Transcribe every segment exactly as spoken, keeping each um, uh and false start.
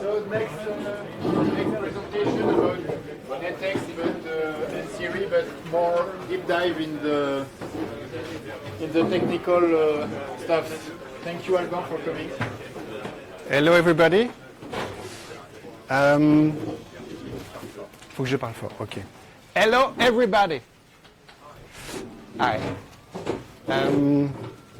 So next, uh, next presentation about NetX but, uh, and Siri, but more deep dive in the in the technical uh, stuff. Thank you, Alban, for coming. Hello, everybody. Um, faut que je parle fort. Okay. Hello, everybody. Hi. Um,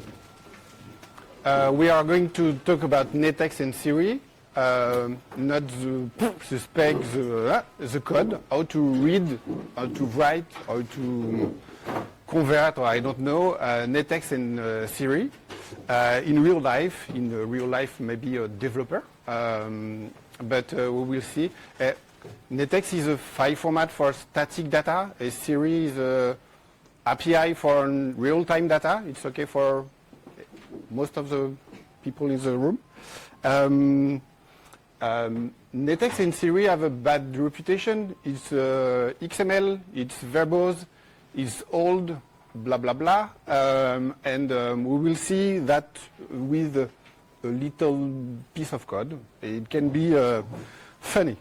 uh, we are going to talk about NetX and Siri. Uh, not the, the spec, the, uh, the code, how to read, how to write, how to convert, or I don't know, uh, NetX and uh, Siri uh, in real life, in uh, real life maybe a developer, um, but uh, we will see. Uh, NetX is a file format for static data, a Siri is a A P I for real-time data. It's okay for most of the people in the room. Um, Um, NetX and Siri have a bad reputation. It's uh, X M L, it's verbose, it's old, blah, blah, blah. Um, and um, we will see that with a, a little piece of code. It can be uh, funny.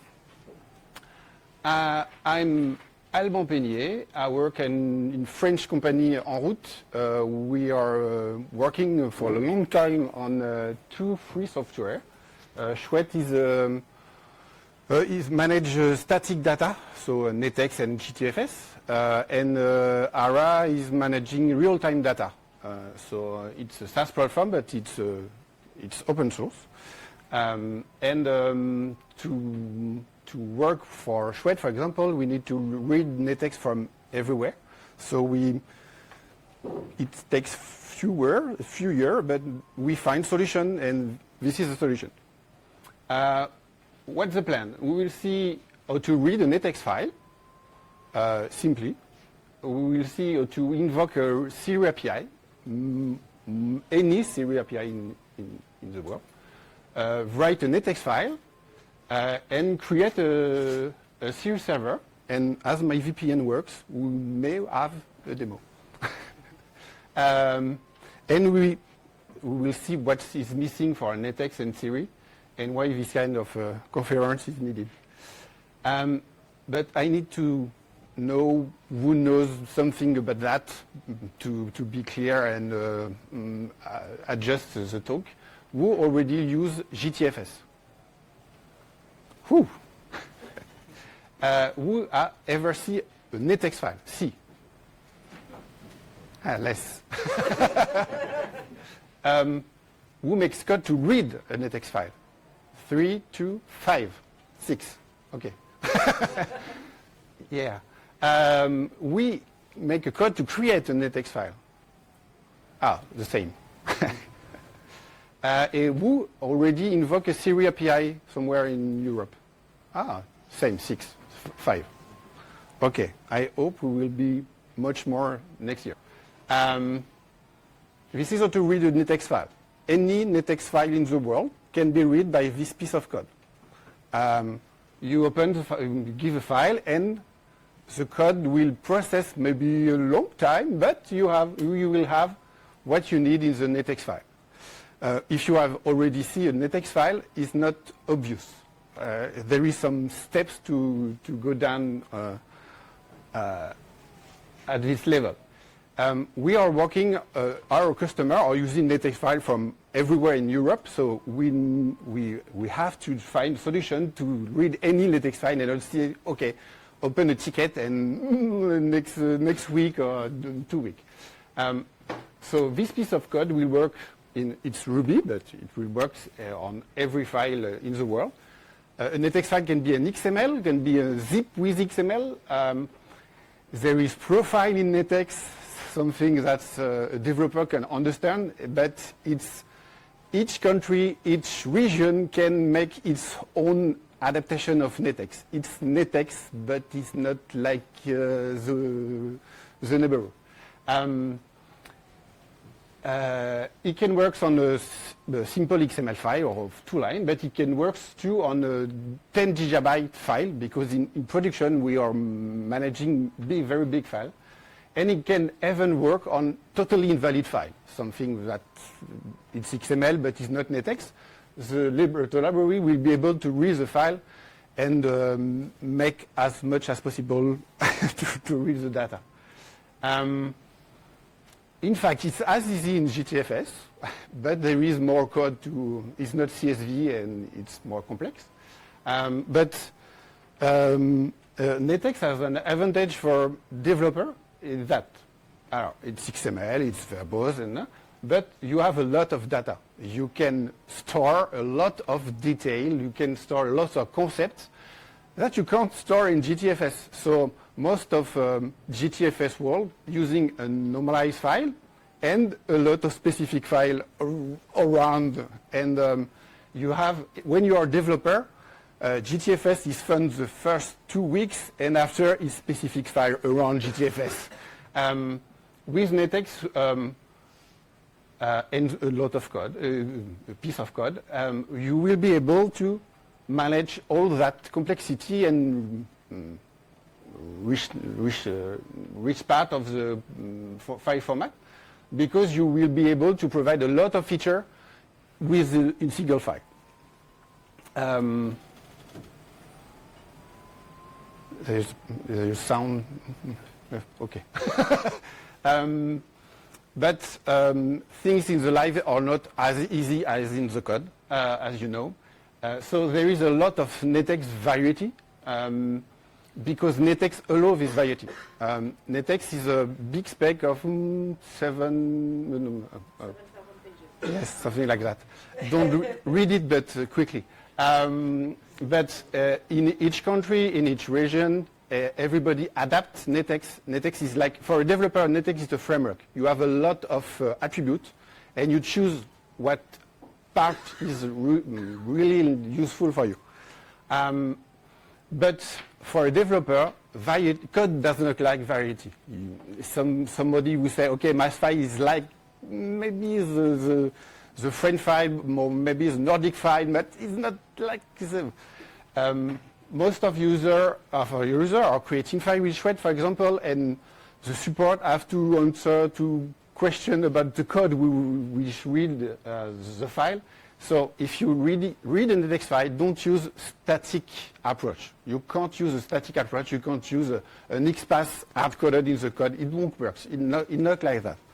Uh, I'm Alban Peignier. I work in, in French company En Route. Uh, we are uh, working for a long time on uh, two free software. Uh, Chouette is, um, uh, is manage uh, static data, so uh, NetX and G T F S, uh, and uh, Ara is managing real-time data. Uh, so uh, it's a SaaS platform, but it's uh, it's open source. Um, and um, to to work for Chouette, for example, we need to read NetX from everywhere. So we it takes fewer a few years, but we find solution, and this is the solution. Uh, what's the plan? We will see how to read a NetX file, uh, simply. We will see how to invoke a Siri A P I, mm, mm, any Siri A P I in, in, in the world, uh, write a NetX file, uh, and create a, a Siri server. And as my V P N works, we may have a demo. um, and we, we will see what is missing for NetX and Siri, and why this kind of uh, conference is needed. Um, but I need to know who knows something about that to, to be clear and uh, um, uh, adjust the talk. Who already use G T F S? Who? uh, who uh, ever see a NetX file? See. Ah, less. um, who makes code to read a NetX file? Three, two, five, six. Okay. Yeah. Um, we make a code to create a NetX file. Ah, the same. uh, who already invoke a Siri A P I somewhere in Europe? Ah, same, six, five. Okay. I hope we will be much more next year. Um, this is how to read a NetX file. Any NetX file in the world can be read by this piece of code. Um, you open, the fi- give a file, and the code will process maybe a long time, but you have, you will have what you need in the NetX file. Uh, if you have already seen a NetX file, it's not obvious. Uh, there is some steps to to go down uh, uh, at this level. Um, we are working, uh, our customer are using NetX file from everywhere in Europe, so we, we, we have to find a solution to read any NetX file and see, okay, open a ticket and mm, next, uh, next week or two weeks. Um, so this piece of code will work in, it's Ruby, but it will work uh, on every file uh, in the world. Uh, a NetX file can be an X M L, can be a zip with X M L. Um, there is profile in NetX, something that uh, a developer can understand, but it's each country, each region can make its own adaptation of NetX. It's NetX, but it's not like uh, the, the neighbor. Um, uh, it can work on a, a simple X M L file of two lines, but it can work too on a ten gigabyte file, because in, in production we are managing big, very big file. And it can even work on totally invalid file, something that it's X M L but it's not NetX. the, lib the library will be able to read the file and um, make as much as possible to, to read the data. Um, in fact, it's as easy in G T F S, but there is more code to, it's not C S V and it's more complex. Um, but um, uh, NetEx has an advantage for developer in that. Uh, it's X M L, it's verbose, and, uh, but you have a lot of data. You can store a lot of detail, you can store lots of concepts that you can't store in G T F S. So most of um, G T F S world using a normalized file and a lot of specific file around. And um, you have, when you are a developer, uh, G T F S is fun the first two weeks, and after is specific file around G T F S. Um, with NetEx, um, uh, and a lot of code, uh, a piece of code, um, you will be able to manage all that complexity and um, rich, rich, uh, rich part of the um, for file format, because you will be able to provide a lot of feature with uh, in single file. Um, there's, there's sound. Okay. um, but um, things in the live are not as easy as in the code, uh, as you know. Uh, so there is a lot of NetEx variety, um, because NetEx allows this variety. Um, NetEx is a big spec of mm, seven, uh, uh, yes, something like that. Don't re read it, but uh, quickly. Um, but uh, in each country, in each region, uh, everybody adapts NetEx. NetEx is like, for a developer, NetEx is a framework. You have a lot of uh, attributes, and you choose what part is re really useful for you. Um, but for a developer, code does not like variety. You, some, somebody will say, okay, my file is like maybe the, the, the French file, or maybe the Nordic file, but it's not like the, um, most of user of a user are creating file with Shred, for example, and the support have to answer to question about the code which read uh, the file. So if you read, read a NetEx file, don't use static approach. You can't use a static approach. You can't use a, an X path hard-coded in the code. It won't work. It's not, it not like that.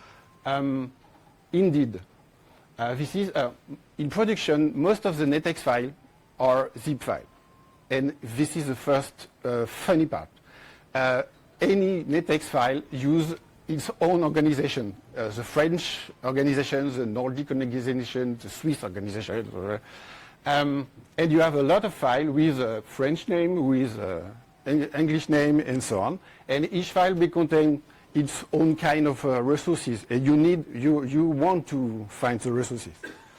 Um, indeed, uh, this is uh, in production. Most of the NetEx files are zip file, and this is the first uh, funny part. Uh, any NetEx file use its own organization, uh, the French organization, the Nordic organization, the Swiss organization, um, and you have a lot of files with a French name, with an English name, and so on. And each file will contain its own kind of uh, resources, and you need, you you want to find the resources.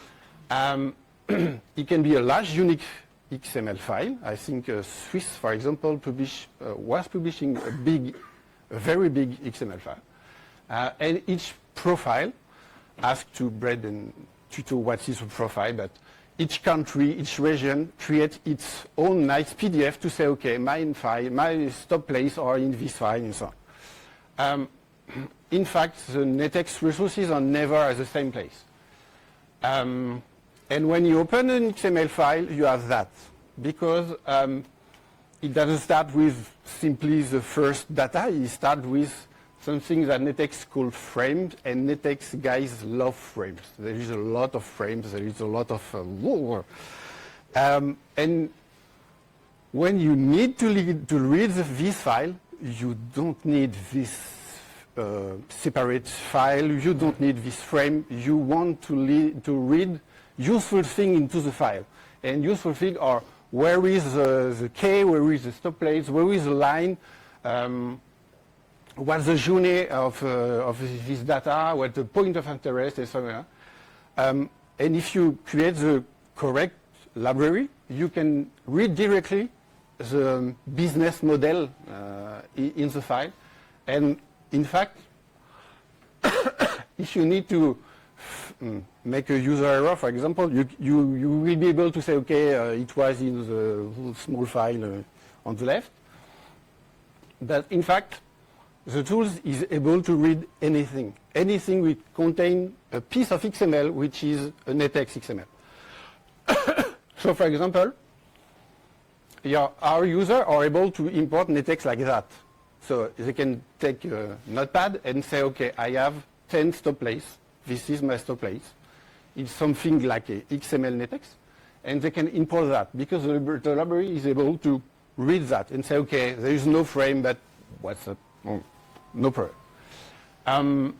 Um, it can be a large, unique X M L file. I think uh, Swiss, for example, publish, uh, was publishing a big, a very big X M L file. Uh, and each profile asks to Brad and Tuto what is a profile, but each country, each region creates its own nice P D F to say, okay, my file, my stop place are in this file, and so on. Um, in fact, the NetEx resources are never at the same place. Um, and when you open an X M L file, you have that, because um, it doesn't start with simply the first data. It starts with something that NetEx called frames, and NetEx guys love frames. There is a lot of frames, there is a lot of uh, um, and when you need to, lead, to read the, this file, you don't need this uh, separate file, you don't need this frame, you want to, lead, to read useful thing into the file. And useful things are where is uh, the K, where is the stop place, where is the line, um, what's the journey of, uh, of this data, what's the point of interest, and so on. Um, and if you create the correct library, you can read directly the business model uh, in the file. And in fact, if you need to um, make a user error, for example, you, you, you will be able to say, okay, uh, it was in the small file uh, on the left. But in fact, the tool is able to read anything, anything which contains a piece of X M L which is a NetEx X M L. So, for example, your, our users are able to import NetEx like that. So they can take a notepad and say, okay, I have ten stop plays. This is my stop plays. It's something like a X M L NetEx. And they can import that because the, the library is able to read that and say, okay, there is no frame, but what's up? Oh, no problem. Um,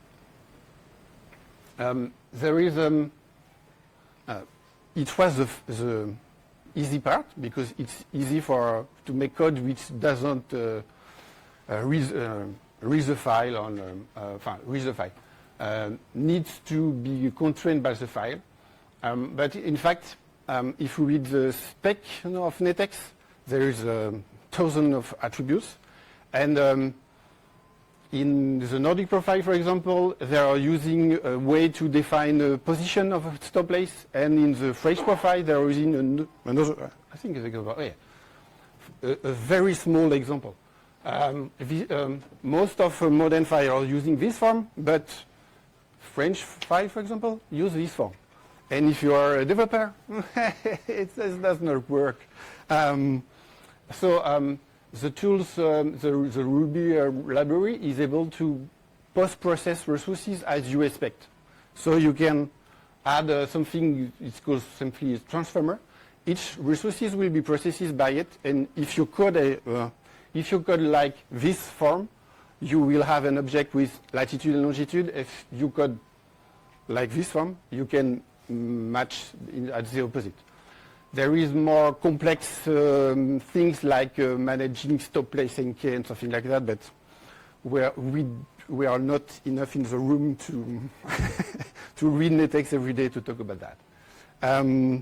um, there is, um, uh, it was the, the easy part because it's easy for to make code which doesn't uh, uh, read, uh, read the file on um, uh, read the file. Uh, needs to be constrained by the file. Um, but in fact, um, if we read the spec you know, of NetEx, there is a thousand of attributes. And um, in the Nordic profile, for example, they are using a way to define a position of a stop place. And in the French profile, they are using an, another, I think it's a, oh yeah, a, a very small example. Um, the, um, most of uh, modern files are using this form, but French file, for example, use this form. And if you are a developer, it does not work. Um, so um, the tools, um, the, the Ruby uh, library is able to post-process resources as you expect. So you can add uh, something, it's called simply a transformer. Each resources will be processed by it, and if you code a, uh, if you code like this form, you will have an object with latitude and longitude. If you code like this form, you can match in, at the opposite. There is more complex um, things like uh, managing stop place and key and something like that, but we're, we we are not enough in the room to to read NetEx every day to talk about that. Um,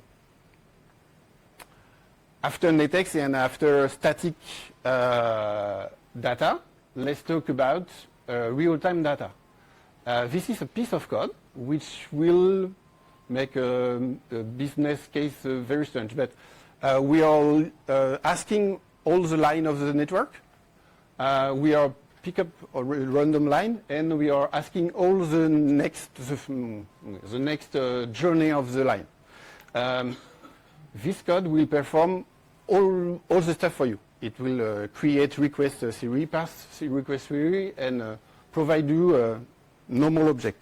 after NetEx and after static uh, data, let's talk about uh, real-time data. Uh, this is a piece of code which will make a, a business case uh, very strange. But uh, we are uh, asking all the line of the network. Uh, we are pick up a random line, and we are asking all the next the, the next uh, journey of the line. Um, this code will perform all all the stuff for you. It will uh, create request uh, theory, pass request theory, and uh, provide you a normal object.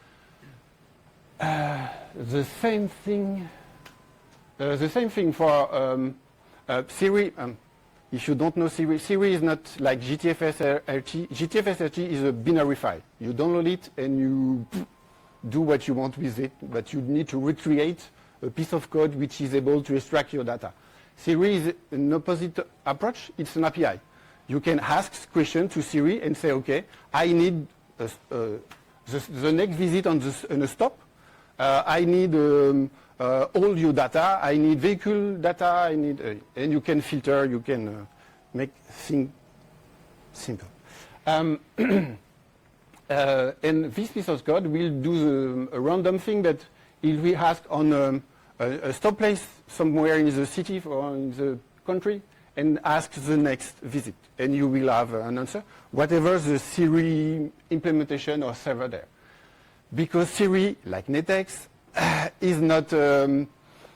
Uh, the same thing. Uh, the same thing for um, uh, Siri. Um, if you don't know Siri, Siri is not like G T F S R T. G T F S R T is a binary file. You download it and you do what you want with it, but you need to recreate a piece of code which is able to extract your data. Siri is an opposite approach. It's an A P I. You can ask questions to Siri and say, okay, I need a, uh, the, the next visit on, this, on a stop. Uh, I need um, uh, all your data. I need vehicle data. I need, uh, and you can filter. You can uh, make things simple. Um, uh, and this piece of code will do the, a random thing that it will ask on um, a, a stop place somewhere in the city or in the country, and ask the next visit, and you will have an answer, whatever the Siri implementation or server there. Because Siri, like NetEx, uh, is not um,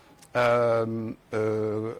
um, uh,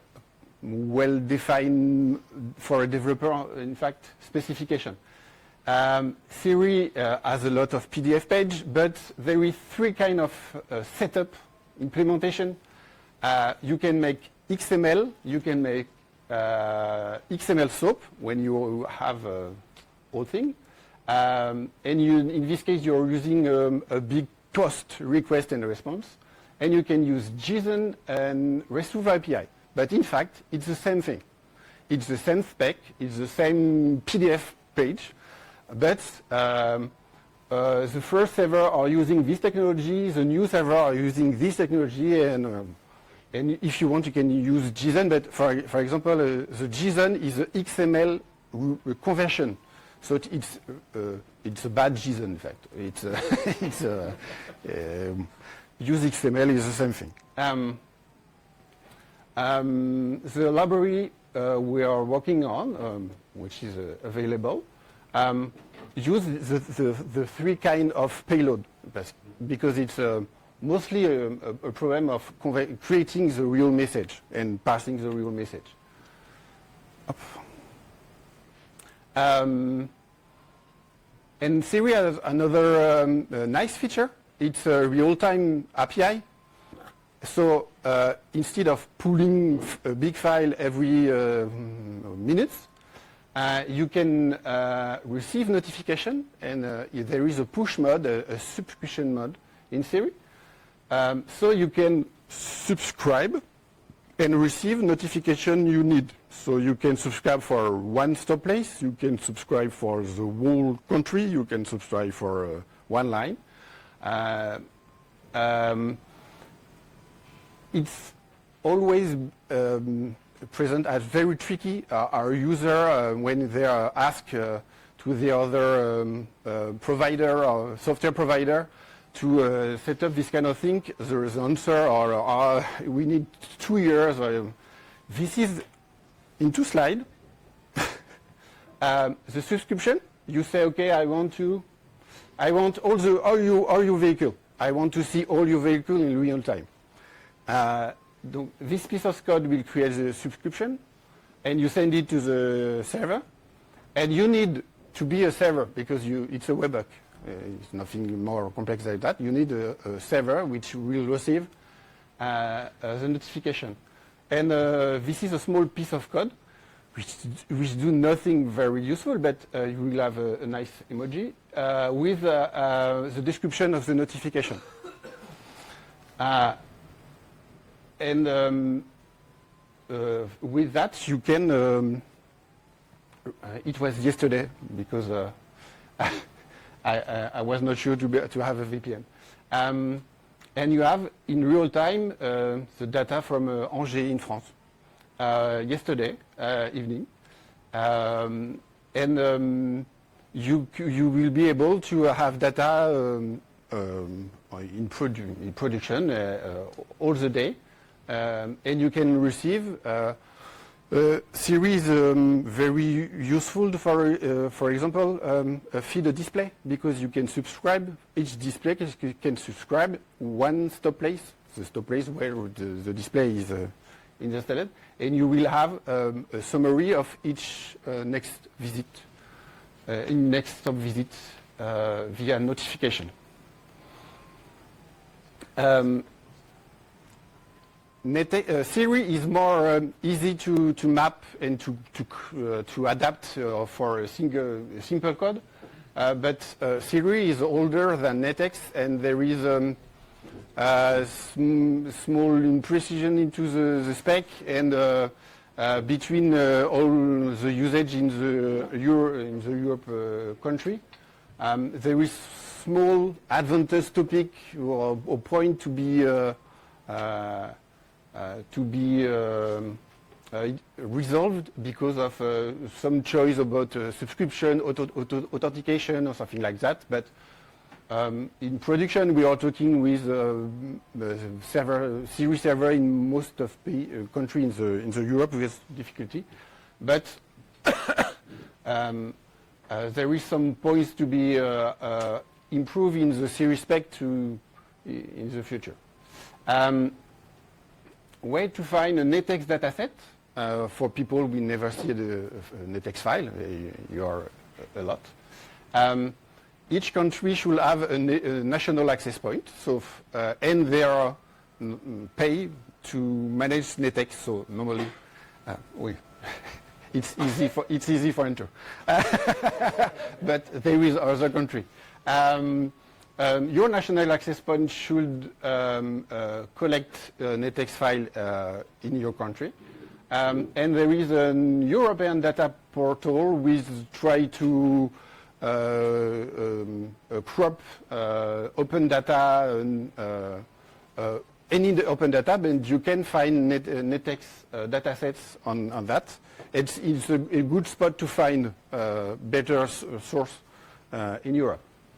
well-defined for a developer, in fact, specification. Um, Siri uh, has a lot of P D F page, but there is three kind of uh, setup implementation. Uh, you can make X M L, you can make uh, X M L SOAP when you have a whole thing. Um, and you, in this case, you're using um, a big post request and response. And you can use JSON and RESTful A P I. But in fact, it's the same thing. It's the same spec. It's the same P D F page. But um, uh, the first server are using this technology. The new server are using this technology. And, um, and if you want, you can use JSON. But for, for example, uh, the JSON is the X M L conversion. So it's uh, it's a bad JSON, in fact. It's uh, it's uh, um, use X M L is the same thing. Um, um, the library uh, we are working on, um, which is uh, available, um, use the, the the three kind of payload because it's uh, mostly a, a, a problem of creating the real message and passing the real message. Um, and Siri has another um, uh, nice feature. It's a real-time A P I. So uh, instead of pulling a big file every uh, minutes, uh, you can uh, receive notification, and uh, there is a push mode, a, a subscription mode in Siri. Um, so you can subscribe and receive notification you need. So you can subscribe for one stop place, you can subscribe for the whole country, you can subscribe for uh, one line. Uh, um, it's always um, present as very tricky. Uh, our user, uh, when they are asked uh, to the other um, uh, provider or software provider to uh, set up this kind of thing, there is an answer, or uh, we need two years. Uh, this is in two slides. um, the subscription, you say, okay, I want to, I want all the all your all your vehicle. I want to see all your vehicle in real time. Uh, donc, this piece of code will create the subscription, and you send it to the server, and you need to be a server because you, it's a webhook. Uh, it's nothing more complex than that. You need a, a server which will receive uh, uh, the notification. And uh, this is a small piece of code which, which do nothing very useful, but uh, you will have a, a nice emoji uh, with uh, uh, the description of the notification. Uh, and um, uh, with that, you can, um, uh, it was yesterday because uh, I, I, I was not sure to, be, to have a V P N. Um, and you have in real time uh, the data from uh, Angers in France uh, yesterday uh, evening. Um, and um, you, you will be able to have data um, um, in, produ in production uh, uh, all the day. Um, and you can receive uh, Uh, Siri is um, very useful for, uh, for example, um, a feed display, because you can subscribe, each display can subscribe one stop place, the stop place where the, the display is uh, installed, and you will have um, a summary of each uh, next visit, uh, in next stop visit uh, via notification. Um, Net uh, Siri is more um, easy to, to map and to, to, uh, to adapt uh, for a single, a simple code, uh, but uh, Siri is older than NetEx, and there is um, uh, sm small imprecision into the, the spec, and uh, uh, between uh, all the usage in the, Euro in the Europe uh, country, um, there is small advantage topic or, or point to be uh, uh, Uh, to be um, uh, resolved because of uh, some choice about uh, subscription, auto auto authentication, or something like that. But um, in production, we are talking with uh, the server, Siri server in most of the uh, countries in the in the Europe with difficulty. But um, uh, there is some points to be uh, uh, improved in the Siri spec to in the future. Um, way to find a NetEx dataset uh, for people who never see the uh, NetEx file. Uh, you are a lot. Um, each country should have a, na a national access point, so uh, and they are pay to manage NetEx. So normally, uh, oui. it's easy for it's easy for enter, but there is other country. Um, Um, your national access point should um, uh, collect a NetEx file uh, in your country. Um, and there is a European data portal which try to uh, um, uh, crop uh, open data, and, uh, uh, any open data, but you can find net, uh, NetEx uh, data sets on, on that. It's, it's a, a good spot to find uh, better source uh, in Europe.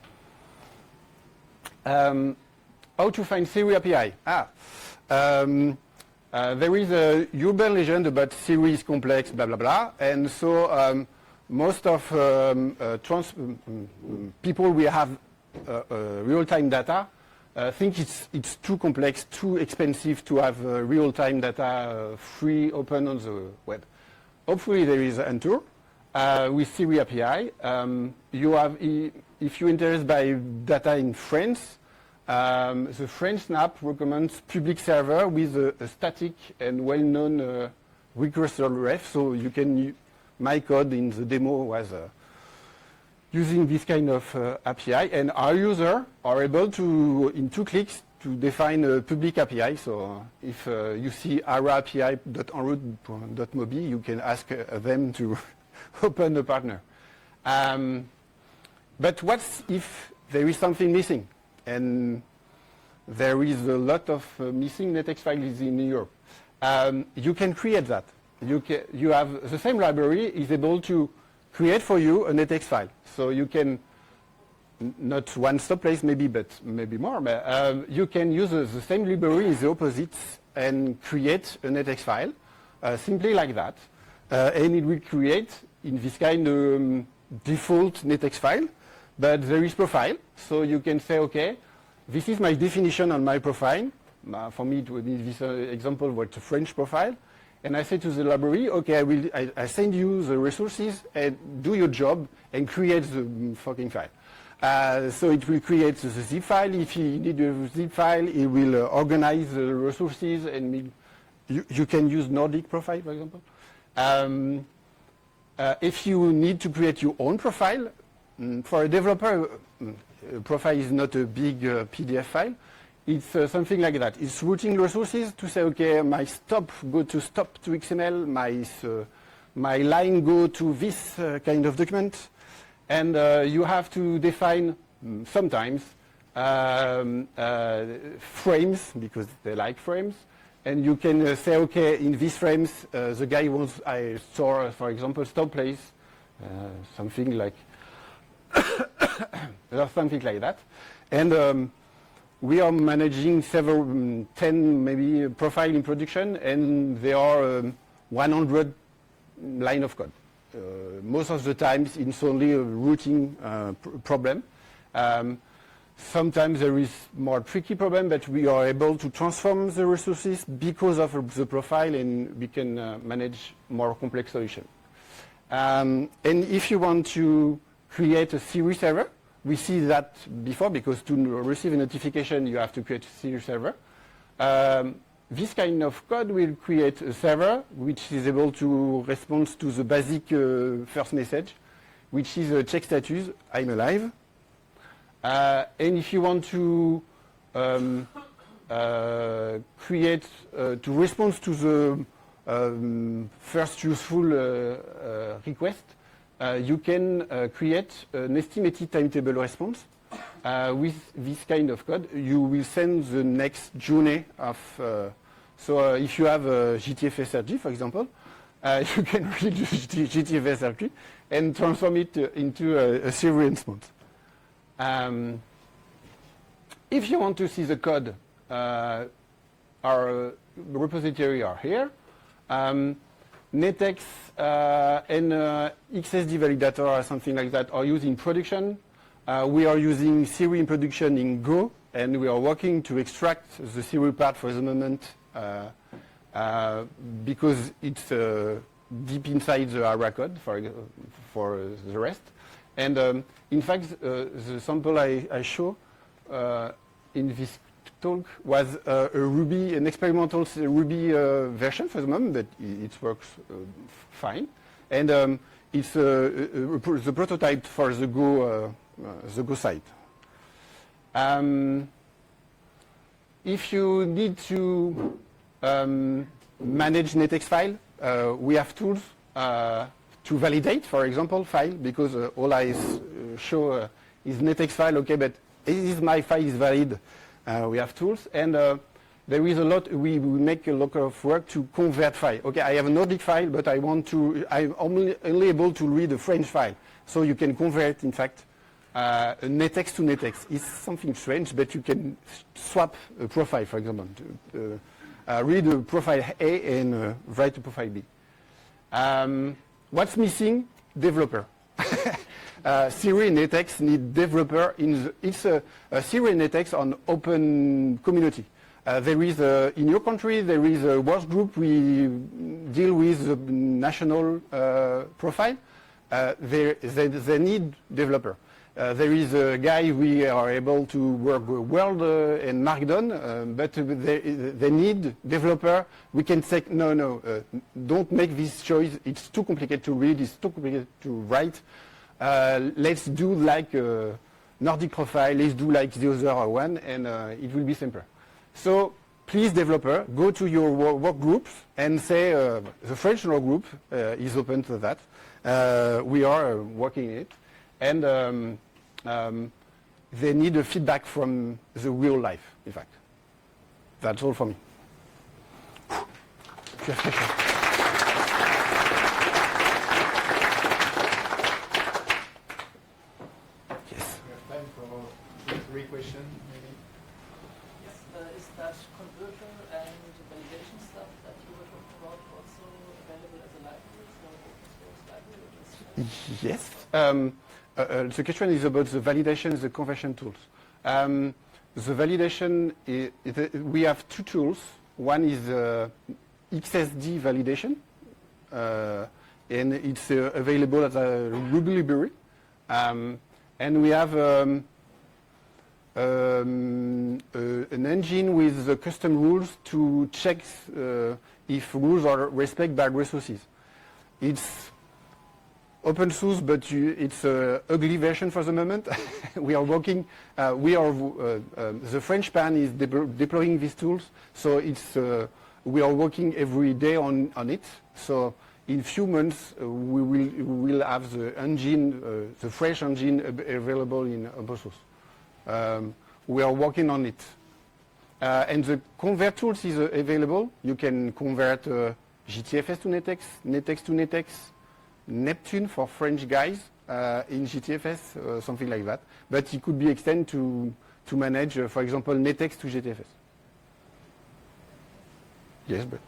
Um, how to find Siri A P I? Ah, um, uh, there is a urban legend about Siri is complex, blah blah blah, and so um, most of um, uh, trans um, people we have uh, uh, real-time data uh, think it's, it's too complex, too expensive to have uh, real-time data uh, free, open on the web. Hopefully there is Antur uh, with Siri A P I. Um, you have, if you're interested by data in France, um, the French Snap recommends public server with a, a static and well-known uh, recursor ref, so you can, my code in the demo was uh, using this kind of uh, A P I, and our users are able to, in two clicks, to define a public A P I. So if uh, you see ara A P I dot enroute dot mobi, you can ask uh, them to open a partner. Um, but what if there is something missing? And there is a lot of uh, missing NetEx files in Europe. Um, you can create that. You, can, you have the same library is able to create for you a NetEx file. So you can, not one stop place maybe, but maybe more, but um, you can use uh, the same library in the opposites and create a NetEx file, uh, simply like that. Uh, and it will create in this kind of um, default NetEx file, but there is profile. So you can say, okay, this is my definition on my profile. Uh, for me, it would be this uh, example was a French profile. And I say to the library, okay, I will I, I send you the resources and do your job and create the fucking file. Uh, so it will create the zip file. If you need a zip file, it will uh, organize the resources, and you, you can use Nordic profile, for example. Um, uh, if you need to create your own profile, mm, for a developer, mm, a profile is not a big uh, P D F file. It's uh, something like that. It's routing resources to say, okay, my stop go to stop to X M L, my, uh, my line go to this uh, kind of document. And uh, you have to define mm, sometimes um, uh, frames, because they like frames. And you can uh, say, okay, in these frames, uh, the guy wants I store, for example, stop place, uh, something like something like that. And um, we are managing several, um, ten maybe profile in production, and there are um, one hundred line of code. Uh, most of the times it's only a routing uh, pr problem. Um, sometimes there is more tricky problem, but we are able to transform the resources because of the profile, and we can uh, manage more complex solution. Um, and if you want to create a Siri server, we see that before, because to receive a notification, you have to create a Siri server. Um, this kind of code will create a server which is able to respond to the basic uh, first message, which is a check status, I'm alive. Uh, and if you want to um, uh, create, uh, to respond to the um, first useful uh, uh, request, Uh, you can uh, create an estimated timetable response. Uh, with this kind of code, you will send the next journey of, uh, so uh, if you have a G T F S R G, for example, uh, you can read the G T F S R G and transform it uh, into a, a Siri response. Um, if you want to see the code, uh, our repository are here. Um, NetEx uh, and uh, X S D validator or something like that are used in production. Uh, we are using Siri in production in Go, and we are working to extract the Siri part for the moment uh, uh, because it's uh, deep inside the ARA code for, for the rest. And um, in fact, uh, the sample I, I show uh, in this talk was uh, a Ruby, an experimental Ruby uh, version for the moment, but it, it works uh, fine. And um, it's uh, uh, uh, the prototype for the Go, uh, uh, the Go site. Um, if you need to um, manage NetEx file, uh, we have tools uh, to validate, for example, file, because uh, all I uh, show uh, is NetEx file, okay, but is my file is valid? Uh, we have tools, and uh, there is a lot, we, we make a lot of work to convert file. Okay, I have a Nordic file, but I want to, I'm only, only able to read a French file. So you can convert, in fact, uh, a NetEx to NetEx. It's something strange, but you can swap a profile, for example, to uh, uh, read a profile A and uh, write a profile B. Um, what's missing? Developer. uh, Siri and Netex need developer in the, it's a, a Siri and Netex on open community. Uh, there is a, in your country there is a work group we deal with the national uh, profile. Uh, they, they, they need developer. Uh, there is a guy we are able to work with Word uh, and Markdown, uh, but they, they need developer. We can say, no, no, uh, don't make this choice. It's too complicated to read. It's too complicated to write. Uh, let's do like uh, Nordic profile. Let's do like the other one, and uh, it will be simpler. So please, developer, go to your work groups and say uh, the French work group uh, is open to that. Uh, we are uh, working it. And um, um, they need a feedback from the real life, in fact. That's all for me. Yes. We have time for three questions, maybe. Yes, uh, is that converter and validation stuff that you were talking about also available as a library, so open source library? Yes. Um, Uh, uh, the question is about the validation, the conversion tools. Um, the validation, is, is, we have two tools. One is uh, X S D validation, uh, and it's uh, available as a Ruby library. Um, and we have um, um, uh, an engine with the custom rules to check uh, if rules are respected by resources. It's open source, but you, it's an ugly version for the moment. We are working, uh, we are, uh, uh, the French P A N is de deploying these tools, so it's, uh, we are working every day on, on it. So in few months, uh, we, will, we will have the engine, uh, the French engine available in open source. Um, we are working on it. Uh, and the convert tools is uh, available. You can convert uh, G T F S to Netex, Netex to Netex, Neptune for French guys uh, in G T F S, uh, something like that. But it could be extended to, to manage, uh, for example, Netex to G T F S. Yes, but...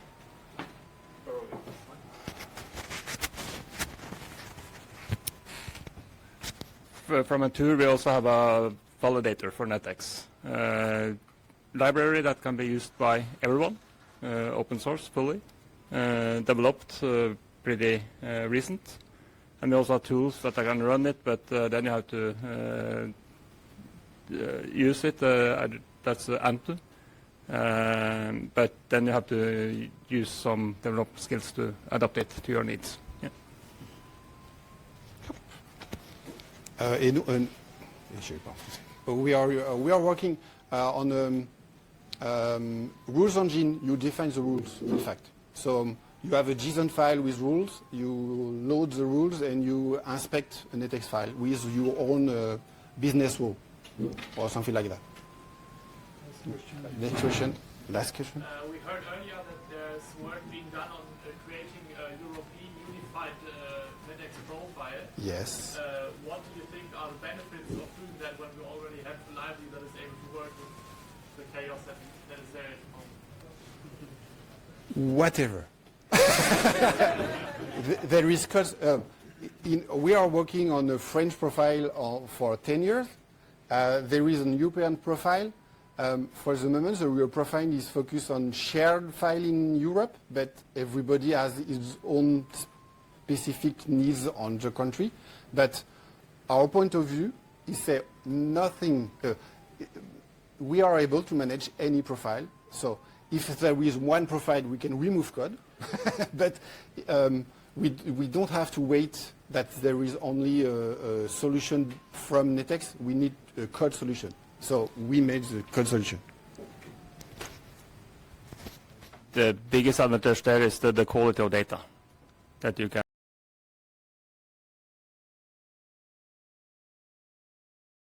From a tool, we also have a validator for Netex. Uh, library that can be used by everyone, uh, open source fully, uh, developed uh, pretty uh, recent, and we also have tools that can run it, but uh, then you have to uh, uh, use it. Uh, that's uh, Antu, um, but then you have to use some development skills to adapt it to your needs. Yeah. Uh, et nous, uh, we are uh, we are working uh, on um, um, rules engine. You define the rules, in fact. So. Um, You have a JSON file with rules, you load the rules, and you inspect a Netex file with your own uh, business rule, or something like that. Next question. Last question. Uh, we heard earlier that there's work being done on uh, creating a European unified uh, Netex profile. Yes. Uh, what do you think are the benefits of doing that when we already have a library that is able to work with the chaos that, that is there at the moment? Whatever. There is, cause, uh, in, we are working on a French profile uh, for ten years. Uh, there is an European profile. Um, for the moment, the real profile is focused on shared file in Europe, but everybody has his own specific needs on the country. But our point of view is say nothing. Uh, we are able to manage any profile. So if there is one profile, we can remove code. But um, we, we don't have to wait that there is only a, a solution from Netex. We need a code solution. So we made the code solution. The biggest advantage there is the, the quality of data that you can